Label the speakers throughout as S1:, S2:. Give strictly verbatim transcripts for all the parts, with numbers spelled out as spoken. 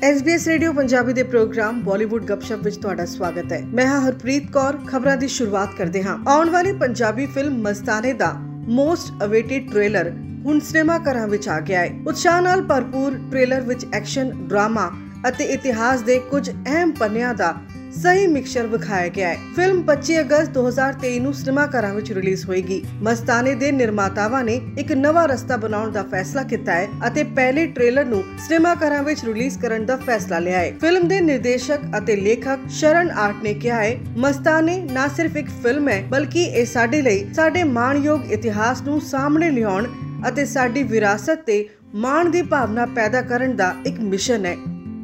S1: S B S radio Punjabi ਦੇ program Bollywood ਗੱਪਸ਼ਪ ਵਿੱਚ ਤੁਹਾਡਾ ਸਵਾਗਤ ਹੈ। ਮੈਂ ਹਾਂ ਹਰਪ੍ਰੀਤ ਕੌਰ। ਖਬਰਾਂ ਦੀ ਸ਼ੁਰੂਆਤ ਕਰਦੇ ਹਾਂ। ਆਉਣ ਵਾਲੀ ਪੰਜਾਬੀ ਫਿਲਮ ਮਸਤਾਨੇ ਦਾ ਮੋਸਟ ਅਵੇਟਿਡ ਟ੍ਰੇਲਰ ਹੁਣ ਸਿਨੇਮਾ ਘਰਾਂ ਵਿੱਚ ਆ ਗਿਆ ਹੈ। ਉਤਸ਼ਾਹ ਨਾਲ ਭਰਪੂਰ ਟ੍ਰੇਲਰ ਵਿੱਚ ਐਕਸ਼ਨ, ਡਰਾਮਾ ਅਤੇ ਇਤਿਹਾਸ ਦੇ ਕੁਝ ਅਹਿਮ ਪੰਨਿਆਂ ਦਾ ਸਹੀ ਮਿਕਸਚਰ ਵਿਖਾਇਆ ਗਿਆ ਹੈ। ਫਿਲਮ ਪੱਚੀ ਅਗਸਤ ਦੋ ਹਜ਼ਾਰ ਤੇਈ ਨੂੰ ਸਿਨੇਮਾ ਘਰਾਂ ਵਿੱਚ ਰਿਲੀਜ਼ ਹੋਏਗੀ। ਮਸਤਾਨੇ ਦੇ ਨਿਰਮਾਤਾਵਾਂ ਨੇ ਇੱਕ ਨਵਾਂ ਰਸਤਾ ਬਣਾਉਣ ਦਾ ਫੈਸਲਾ ਕੀਤਾ ਹੈ ਅਤੇ ਪਹਿਲੇ ਟ੍ਰੇਲਰ ਨੂੰ ਸਿਨੇਮਾ ਘਰਾਂ ਵਿੱਚ ਰਿਲੀਜ਼ ਕਰਨ ਦਾ ਫੈਸਲਾ ਲਿਆ ਹੈ। ਫਿਲਮ ਦੇ ਨਿਰਦੇਸ਼ਕ ਅਤੇ ਲੇਖਕ ਸ਼ਰਨ ਆਰਟ ਨੇ ਕਿਹਾ ਹੈ, ਮਸਤਾਨੇ ਨਾ ਸਿਰਫ ਇੱਕ ਫਿਲਮ ਹੈ ਬਲਕਿ ਇਹ ਸਾਡੇ ਲਈ ਸਾਡੇ ਮਾਣਯੋਗ ਇਤਿਹਾਸ ਨੂੰ ਸਾਹਮਣੇ ਲਿਆਉਣ ਅਤੇ ਸਾਡੀ ਵਿਰਾਸਤ ਤੇ ਮਾਣ ਦੀ ਭਾਵਨਾ ਪੈਦਾ ਕਰਨ ਦਾ ਇੱਕ ਮਿਸ਼ਨ ਹੈ।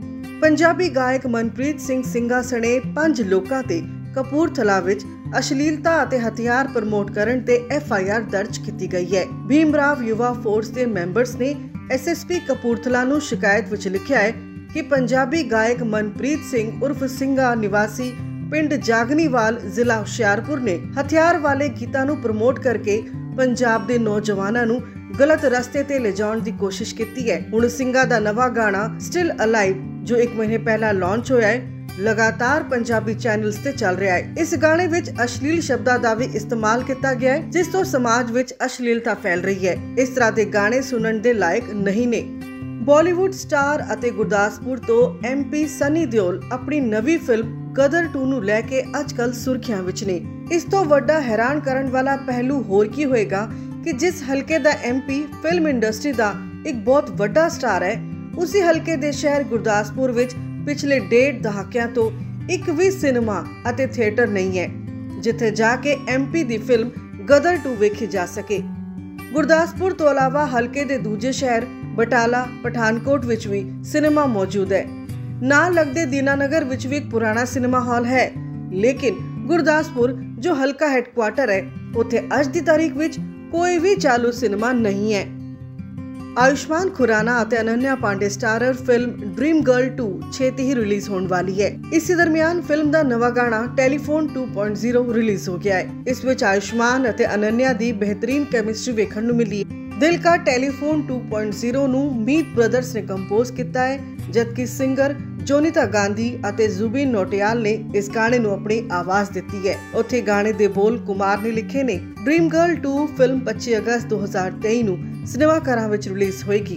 S1: ਪੰਜਾਬੀ ਗਾਇਕ ਮਨਪ੍ਰੀਤ ਸਿੰਘ ਸਿੰਘਾ ਸਣੇ ਪੰਜ ਲੋਕਾਂ ਤੇ ਕਪੂਰਥਲਾ ਵਿੱਚ ਅਸ਼ਲੀਲਤਾ ਅਤੇ ਹਥਿਆਰ ਪ੍ਰਮੋਟ ਕਰਨ ਤੇ ਐਫ ਆਈ ਆਰ ਦਰਜ ਕੀਤੀ ਗਈ ਹੈ। ਭੀਮ ਰਾਵ ਯੁਵਾ ਫੋਰਸ ਦੇ ਮੈਂਬਰਸ ਨੇ ਐਸ ਐਸ ਪੀ ਕਪੂਰਥਲਾ ਨੂੰ ਸ਼ਿਕਾਇਤ ਵਿੱਚ ਲਿਖਿਆ ਹੈ ਕਿ ਪੰਜਾਬੀ ਗਾਇਕ ਮਨਪ੍ਰੀਤ ਸਿੰਘ ਉਰਫ ਸਿੰਘਾ ਨਿਵਾਸੀ ਪਿੰਡ ਜਾਗਨੀਵਾਲ ਜ਼ਿਲ੍ਹਾ ਹੁਸ਼ਿਆਰਪੁਰ ਨੇ ਹਥਿਆਰ ਵਾਲੇ ਗੀਤਾਂ ਨੂੰ ਪ੍ਰਮੋਟ ਕਰਕੇ ਪੰਜਾਬ ਦੇ ਨੌਜਵਾਨਾਂ ਨੂੰ ਗਲਤ ਰਸਤੇ ਤੇ ਲਿਜਾਉਣ ਦੀ ਕੋਸ਼ਿਸ਼ ਕੀਤੀ ਹੈ। ਹੁਣ ਸਿੰਘਾ ਦਾ ਨਵਾਂ ਗਾਣਾ ਸਟਿਲ ਅਲਾਈਵ ਜੋ ਇੱਕ ਮਹੀਨੇ ਪਹਿਲਾਂ ਲਾਂਚ ਹੋਇਆ ਹੈ, ਲਗਾਤਾਰ ਪੰਜਾਬੀ ਚੈਨਲਸ ਤੇ ਚੱਲ ਰਿਹਾ ਹੈ। ਇਸ ਗਾਣੇ ਵਿੱਚ ਅਸ਼ਲੀਲ ਸ਼ਬਦਾਂ ਦਾ ਵੀ ਇਸਤੇਮਾਲ ਕੀਤਾ ਗਿਆ ਹੈ, ਜਿਸ ਤੋਂ ਸਮਾਜ ਵਿੱਚ ਅਸ਼ਲੀਲਤਾ ਫੈਲ ਰਹੀ ਹੈ। ਇਸ ਤਰ੍ਹਾਂ ਦੇ ਗਾਣੇ ਸੁਣਨ ਦੇ ਲਾਇਕ ਨਹੀਂ ਨੇ। ਬਾਲੀਵੁੱਡ ਸਟਾਰ ਅਤੇ ਗੁਰਦਾਸਪੁਰ ਤੋਂ ਐਮ ਪੀ ਸਨੀ ਦਿਓਲ ਆਪਣੀ ਨਵੀਂ ਫਿਲਮ ਗਦਰ ਟੂ ਨੂੰ ਲੈ ਕੇ ਅੱਜਕੱਲ ਸੁਰਖੀਆਂ ਵਿੱਚ ਨੇ। ਇਸ ਤੋਂ ਵੱਡਾ ਹੈਰਾਨ ਕਰਨ ਵਾਲਾ ਪਹਿਲੂ ਹੋਰ ਕੀ ਹੋਏਗਾ ਕਿ ਜਿਸ ਹਲਕੇ ਦਾ ਐਮ ਪੀ ਫਿਲਮ ਇੰਡਸਟਰੀ ਦਾ ਇੱਕ ਬਹੁਤ ਵੱਡਾ ਸਟਾਰ ਹੈ, ਉਸੇ ਹਲਕੇ ਦੇ ਸ਼ਹਿਰ ਗੁਰਦਾਸਪੁਰ ਵਿੱਚ ਪਿਛਲੇ ਡੇਢ ਦਹਾਕਿਆਂ ਤੋਂ ਇੱਕ ਵੀ ਸਿਨੇਮਾ ਅਤੇ ਥੀਏਟਰ ਨਹੀਂ ਹੈ ਜਿੱਥੇ ਜਾ ਕੇ ਐਮ ਪੀ ਦੀ ਫਿਲਮ ਗਦਰ ਟੂ ਵੇਖੀ ਜਾ ਸਕੇ। ਗੁਰਦਾਸਪੁਰ ਤੋਂ ਇਲਾਵਾ ਹਲਕੇ ਦੇ ਦੂਜੇ ਸ਼ਹਿਰ ਬਟਾਲਾ, ਪਠਾਨਕੋਟ ਵਿੱਚ ਵੀ ਸਿਨੇਮਾ ਮੌਜੂਦ ਹੈ। ਨਾਲ ਲੱਗਦੇ ਦੀਨਾਨਗਰ ਵਿੱਚ ਵੀ ਇੱਕ ਪੁਰਾਣਾ ਸਿਨੇਮਾ ਹਾਲ ਹੈ, ਲੇਕਿਨ ਗੁਰਦਾਸਪੁਰ ਜੋ ਹਲਕਾ ਹੈਡਕੁਆਟਰ ਹੈ, ਉੱਥੇ ਅੱਜ ਦੀ ਤਾਰੀਖ ਵਿੱਚ ਕੋਈ ਵੀ ਚਾਲੂ ਸਿਨੇਮਾ ਨਹੀਂ ਹੈ। ਆਯੁਸ਼ਮਾਨ ਖੁਰਾਨਾ ਅਤੇ Ananya Panday starrer film dream girl two ਛੇਤੀ ਹੀ ਰਿਲੀਜ਼ ਹੋਣ ਵਾਲੀ ਹੈ। ਇਸੇ ਦਰਮਿਆਨ ਫਿਲਮ ਦਾ ਨਵਾਂ ਗਾਣਾ telephone two point zero release ਹੋ ਗਿਆ ਹੈ। ਇਸ ਵਿੱਚ ਆਯੁਸ਼ਮਾਨ ਅਤੇ ਅਨੰਨਿਆ ਦੀ ਬਿਹਤਰੀਨ ਕੈਮਿਸਟਰੀ ਵੇਖਣ ਨੂੰ ਮਿਲੀ ਹੈ। ਦਿਲ ਕਾ ਟੈਲੀਫੋਨ ਟੂ ਪੁਆਇੰਟ ਜ਼ੀਰੋ ਨੂੰ ਮੀਤ ਬ੍ਰਦਰਸ ਨੇ ਕੰਪੋਜ਼ ਕੀਤਾ ਹੈ, ਜਦਕਿ ਸਿੰਗਰ ਜੋਨੀਤਾ ਗਾਂਧੀ ਅਤੇ ਜ਼ੁਬੀਨ ਨੋਟਿਆਲ ਨੇ ਇਸ ਗਾਣੇ ਨੂੰ ਆਪਣੀ ਆਵਾਜ਼ ਦਿੱਤੀ ਹੈ। ਉੱਥੇ ਗਾਣੇ ਦੇ ਬੋਲ ਕੁਮਾਰ ਨੇ ਲਿਖੇ ਨੇ। ਡ੍ਰੀਮ ਗਰਲ ਟੂ ਫਿਲਮ ਪੱਚੀ ਅਗਸਤ ਦੋ ਹਜ਼ਾਰ ਤੇਈ ਨੂੰ ਸਿਨੇਮਾ ਘਰਾਂ ਵਿੱਚ ਰਿਲੀਜ਼ ਹੋਏਗੀ।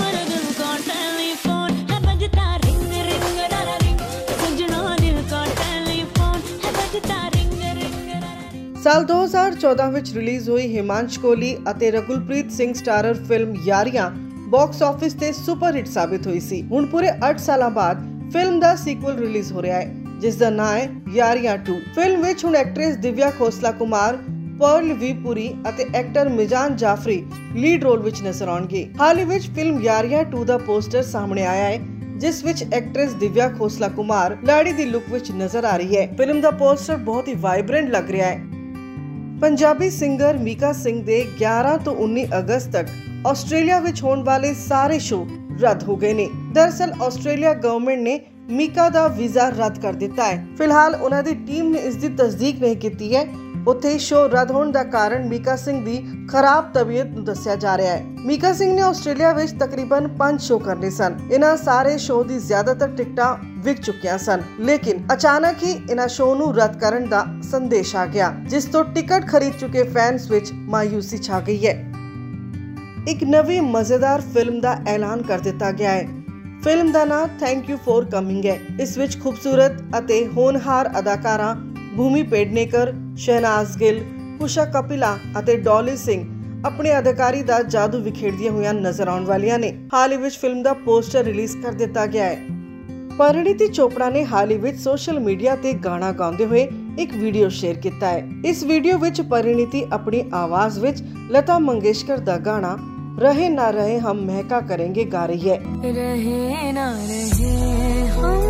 S1: ਸਾਲ ਦੋ ਹਜ਼ਾਰ ਚੌਦਾਂ ਵਿੱਚ ਰਿਲੀਜ਼ ਹੋਈ ਹਿਮਾਂਸ਼ ਕੋਹਲੀ ਅਤੇ Rakulpreet Singh starrer film Yaariyan box office ਤੇ ਸੁਪਰ ਹਿੱਟ ਸਾਬਿਤ ਹੋਈ ਸੀ। ਹੁਣ ਪੂਰੇ ਅੱਠ ਸਾਲਾਂ ਬਾਅਦ ਫਿਲਮ ਦਾ ਸੀਕੁਅਲ ਰਿਲੀਜ਼ ਹੋ ਰਿਹਾ ਹੈ, ਜਿਸ ਦਾ ਨਾਮ ਹੈ ਯਾਰੀਆਂ ਟੂ। ਫਿਲਮ ਵਿੱਚ ਹੁਣ ਐਕਟਰੈਸ ਦਿਵਿਆ ਖੋਸਲਾ ਕੁਮਾਰ, ਪਰਲ ਵੀ ਪੁਰੀ ਅਤੇ actor Meezaan Jafri lead role ਵਿੱਚ ਨਜ਼ਰ ਆਉਣਗੇ। ਹਾਲ ਹੀ ਵਿੱਚ ਫਿਲਮ ਯਾਰੀਆਂ ਟੂ ਦਾ ਪੋਸਟਰ ਸਾਹਮਣੇ ਆਇਆ ਹੈ, ਜਿਸ ਵਿੱਚ ਐਕਟਰੈਸ ਦਿਵਿਆ ਖੋਸਲਾ ਕੁਮਾਰ ਲਾੜੀ ਦੀ ਲੁੱਕ ਵਿੱਚ ਨਜ਼ਰ ਆ ਰਹੀ ਹੈ। ਫਿਲਮ ਦਾ ਪੋਸਟਰ ਬਹੁਤ ਹੀ ਵਾਈਬ੍ਰੈਂਟ ਲੱਗ ਰਿਹਾ ਹੈ। ਪੰਜਾਬੀ ਸਿੰਗਰ ਮੀਕਾ ਸਿੰਘ ਦੇ ਗਿਆਰਾਂ ਤੋਂ ਉੱਨੀ ਅਗਸਤ ਤੱਕ ਆਸਟ੍ਰੇਲੀਆ ਵਿੱਚ ਹੋਣ ਵਾਲੇ ਸਾਰੇ ਸ਼ੋਅ ਰੱਦ ਹੋ ਗਏ ਨੇ। ਦਰਅਸਲ ਆਸਟ੍ਰੇਲੀਆ ਗਵਰਨਮੈਂਟ ਨੇ ਮੀਕਾ ਦਾ ਵੀਜ਼ਾ ਰੱਦ ਕਰ ਦਿੱਤਾ ਹੈ। ਫਿਲਹਾਲ ਉਹਨਾਂ ਦੀ ਟੀਮ ਨੇ ਇਸ ਦੀ ਤਸਦੀਕ ਨਹੀਂ ਕੀਤੀ ਹੈ। ਉੱਥੇ ਸ਼ੋਅ ਰੱਦ ਹੋਣ ਦਾ ਕਾਰਨ ਮੀਕਾ ਸਿੰਘ ਦੀ ਖਰਾਬ ਤਬੀਅਤ ਨੂੰ ਦੱਸਿਆ ਜਾ ਰਿਹਾ ਹੈ। ਮੀਕਾ ਸਿੰਘ ਨੇ ਆਸਟ੍ਰੇਲੀਆ ਵਿੱਚ ਤਕਰੀਬਨ ਪੰਜ ਸ਼ੋਅ ਕਰਨੇ ਸਨ। ਇਹਨਾਂ ਸਾਰੇ ਸ਼ੋਅ ਦੀ ਜ਼ਿਆਦਾਤਰ ਟਿਕਟਾਂ ਵਿਕ ਚੁੱਕੀਆਂ ਸਨ, ਲੇਕਿਨ ਅਚਾਨਕ ਹੀ ਇਹਨਾਂ ਸ਼ੋਅ ਨੂੰ ਰੱਦ ਕਰਨ ਦਾ ਸੰਦੇਸ਼ ਆ ਗਿਆ, ਜਿਸ ਤੋਂ ਟਿਕਟ ਖਰੀਦ ਚੁੱਕੇ ਫੈਨਸ ਵਿੱਚ ਮਾਯੂਸੀ ਛਾ ਗਈ ਹੈ। ਇੱਕ ਨਵੀਂ ਮਜ਼ੇਦਾਰ ਫਿਲਮ ਦਾ ਐਲਾਨ ਕਰ ਦਿੱਤਾ ਗਿਆ ਹੈ। ਫਿਲਮ ਦਾ ਨਾਮ ਥੈਂਕ ਯੂ ਫॉर ਕਮਿੰਗ ਹੈ। ਇਸ ਵਿੱਚ ਖੂਬਸੂਰਤ ਅਤੇ ਹੋਣਹਾਰ ਅਦਾਕਾਰਾਂ ਭੂਮੀ ਪੇਡਨੇਕਰ, ਸ਼ਹਿਨਾਜ਼ ਗਿੱਲ, ਕੁਸ਼ਾ ਕਪਿਲਾ ਅਤੇ ਡੋਲੀ ਸਿੰਘ ਆਪਣੇ ਅਦਾਕਾਰੀ ਦਾ ਜਾਦੂ ਵਿਖੇੜਦੀਆਂ ਹੋਈਆਂ ਨਜ਼ਰ ਆਉਣ ਵਾਲੀਆਂ ਨੇ। ਹਾਲ ਹੀ ਵਿੱਚ ਫਿਲਮ ਦਾ ਪੋਸਟਰ ਰਿਲੀਜ਼ ਕਰ ਦਿੱਤਾ ਗਿਆ ਹੈ। ਪਰਿਣੀਤੀ ਚੋਪੜਾ ਨੇ ਹਾਲ ਹੀ ਵਿੱਚ ਸੋਸ਼ਲ ਮੀਡੀਆ ਤੇ ਗਾਣਾ ਗਾਉਂਦੇ ਹੋਏ ਇੱਕ ਵੀਡੀਓ ਸ਼ੇਅਰ ਕੀਤਾ ਹੈ। ਇਸ ਵੀਡੀਓ ਵਿੱਚ ਪਰਿਣੀਤੀ ਆਪਣੀ ਆਵਾਜ਼ ਵਿੱਚ ਲਤਾ ਮੰਗੇਸ਼ਕਰ ਦਾ ਗਾਣਾ ਰਹੇ ਨਾ ਰਹੇ ਹਮ ਮਹਿਕਾ ਕरेंगे ਗਾ ਰਹੀ ਹੈ। ਰਹੇ ਨਾ ਰਹੇ ਹਮ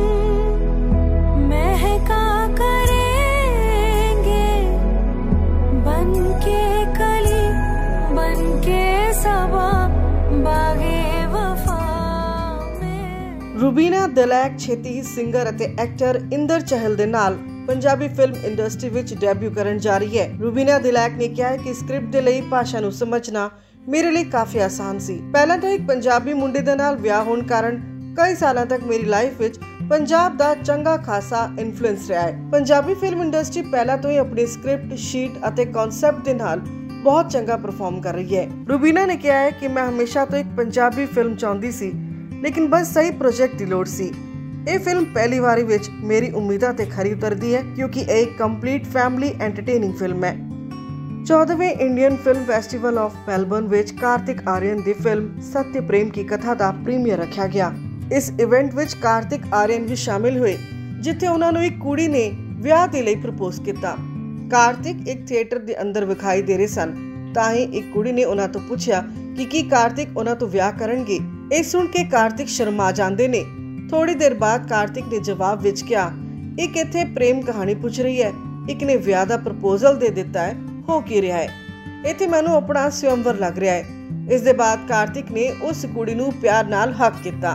S1: ਮਹਿਕਾ करेंगे बन के कली बन के सबा बागे वफा में। ਰੂਬੀਨਾ ਦਿਲੈਕ ਛੇਤੀ ਹੀ ਸਿੰਗਰ ਅਤੇ ਐਕਟਰ ਇੰਦਰ ਚਹਿਲ ਦੇ ਨਾਲ ਪੰਜਾਬੀ ਫਿਲਮ ਇੰਡਸਟਰੀ ਵਿੱਚ ਡੈਬਿਊ ਕਰਨ ਜਾ ਰਹੀ ਹੈ। ਰੂਬੀਨਾ ਦਿਲੈਕ ਨੇ ਕਿਹਾ ਹੈ ਕਿ ਸਕ੍ਰਿਪਟ ਦੇ ਲਈ ਭਾਸ਼ਾ ਨੂੰ ਸਮਝਣਾ ਮੇਰੇ ਲਈ ਕਾਫੀ ਆਸਾਨ ਸੀ। ਪਹਿਲਾਂ ਤਾਂ ਇੱਕ ਪੰਜਾਬੀ ਮੁੰਡੇ ਦੇ ਨਾਲ ਵਿਆਹ ਹੋਣ ਕਾਰਨ कई सालों तक मेरी लाइफ विच पंजाब दा चंगा खासा इन्फ्लुएंस रहा है। पंजाबी फिल्म इंडस्ट्री पहला तो ही अपनी स्क्रिप्ट शीट अते कॉन्सेप्ट दे नाल बहुत चंगा परफॉर्म कर रही है। रूबीना ने कहा है कि मैं हमेशा तो एक पंजाबी फिल्म चाहती सी, लेकिन बस सही प्रोजेक्ट की लोड़ सी। ये फिल्म पहली बारी विच मेरी उम्मीदां ते खरी उतरदी है, क्योंकि ये एक कंप्लीट फैमिली एंटरटेनिंग फिल्म है। चौदहवें Indian film festival of Melbourne विच कार्तिक आर्यन दी फिल्म सत्य प्रेम की कथा दा प्रीमियर रखा गया। इस इवेंट विच कार्तिक आर्यन भी शामिल हुए, जिथे उन्हां नूं एक कुड़ी ने विआह दे लई प्रपोज किया। कार्तिक एक थिएटर दे अंदर विखाई दे रहे सन, तां ही एक कुड़ी ने उन्हां तों पुछया कि की कार्तिक उन्हां तों विआह करनगे। ਇਹ सुन के कार्तिक शर्मा जाते ने। थोड़ी देर बाद कार्तिक ने जवाब विच कहा, एक इत्थे प्रेम कहानी पूछ रही है, एक ने विआह दा प्रपोजल दे दिता है, हो की रहा है, इत्थे मैनू अपना स्वयंवर लग रहा है। इस दे बाद कार्तिक ने उस कुड़ी नूं प्यार नाल हक किया।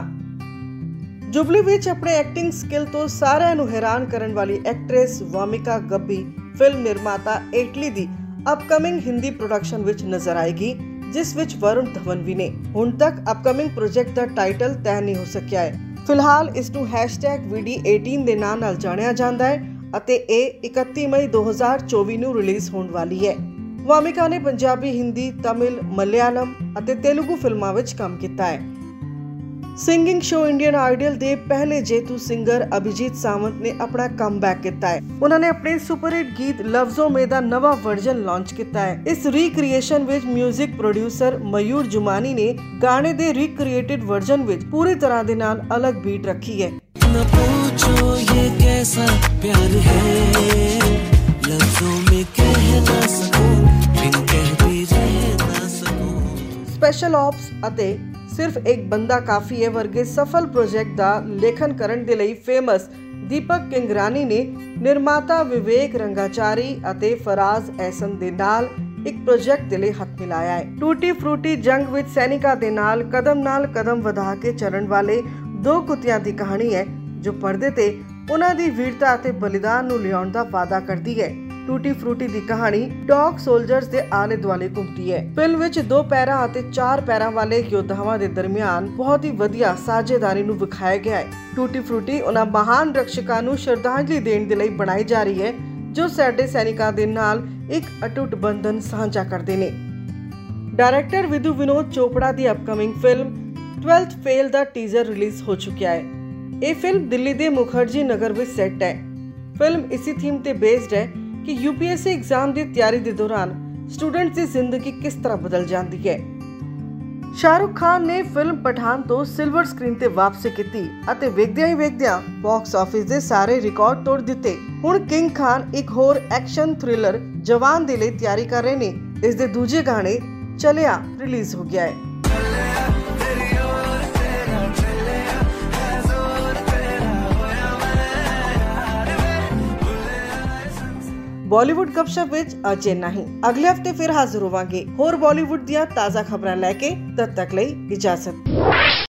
S1: जुबली विच अपने एक्टिंग स्किल तो सारिआं नूं हैरान करन वाली एक्ट्रेस वामिका गब्बी फिल्म निर्माता इटली दी अपकमिंग हिंदी प्रोडक्शन विच नजर आएगी, जिस विच वरुण धवन भी ने। हुण तक अपकमिंग प्रोजेक्ट का टाइटल तय नहीं हो सकिया है। फिलहाल इस नूं हैशटैग वी डी अठारह दे नाम नाल जानिया जांदा है अते इह इकत्ती मई दो हज़ार चौबीस नूं रिलीज होने वाली है। वामिका ने पंजाबी, हिंदी, तमिल, मलयालम अते तेलुगु फिल्मां विच काम कीता है। सिंगिंग शो इंडियन आइडल दे पहले जेतू सिंगर अभिजीत सावंत ने अपना कमबैक किया है। उन्होंने अपने सुपरहिट गीत लफ्जों में दा नवा वर्जन लॉन्च किया है। इस रिक्रिएशन विच म्यूजिक प्रोड्यूसर मयूर जुमानी ने गाने दे रिक्रिएटेड वर्जन विच पूरी तरह दे नाल अलग बीट रखी है।
S2: न पूछो ये कैसा प्यार है, लफ्जों में कह ना सकूं, बिन कह भी रह ना सकूं।
S1: स्पेशल ऑप्स अते सिर्फ एक बंदा काफी है वर्गे सफल प्रोजेक्ट दा लेखन करन दे लई फेमस दीपक किंगरानी ने निर्माता विवेक रंगाचारी अते फराज एहसन दे नाल एक प्रोजेक्ट दे लई हथ मिलाया है। टूटी फ्रूटी जंग विच सैनिका दे नाल कदम नाल कदम वधा के चलन वाले दो कुत्तियां दी कहानी है, जो पर्दे ते उन्हां दी वीरता अते बलिदान नूं लियाउण दा वादा करदी है। टूटी फ्रूटी दी कहानी डॉग सोल्जर्स दे आले दुआले घुमती है। फिल्म विच दो पैरां अते चार पैरां वाले योद्धावां दे दरमियान बहुत ही वधिया साझेदारी नूं विखाया गया है। टूटी फ्रूटी उन्हां महान रक्षकां नूं श्रद्धांजलि देण दे लई बनाई जा रही है, जो साडे सैनिकां दे नाल एक अटूट बंधन साझा करदे ने। डायरेक्टर विधु विनोद चोपड़ा दी अपकमिंग फिल्म ट्वेल्थ फेल दा टीजर रिलीज हो चुका है। ये फिल्म दिल्ली दे मुखर्जी नगर विच सेट है। फिल्म इसी थीम ते बेस्ड है कि यूपीएससी एग्जाम की तैयारी के दौरान स्टूडेंट्स की जिंदगी किस तरह बदल जाती है। शाहरुख खान ने फिल्म पठान तो सिल्वर स्क्रीन ते वापसी की अते वेखदियां ही वेखदियां बॉक्स ऑफिस दे सारे रिकॉर्ड तोड़ दिते। हुण किंग खान एक होर एक्शन थ्रिलर जवान दे लई तैयारी कर रहे ने। इस दे दूजे गाने चलिया रिलीज हो गया है। बॉलीवुड गपशप विच अज इन्ना ही। अगले हफ्ते फिर हाजिर होवांगे होर बॉलीवुड दियां ताज़ा खबरां लैके। तद तक लई इजाजत।